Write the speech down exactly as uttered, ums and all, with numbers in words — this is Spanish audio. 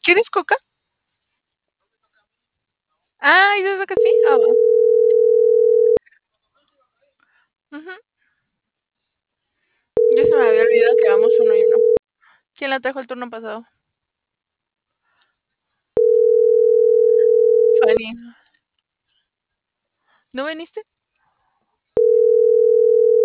¿Quieres coca? Ah, ¿y eso que sí? Ah, va. Ujú. Ya se me había olvidado que vamos uno y uno. ¿Quién la trajo el turno pasado? Fanny. ¿No viniste?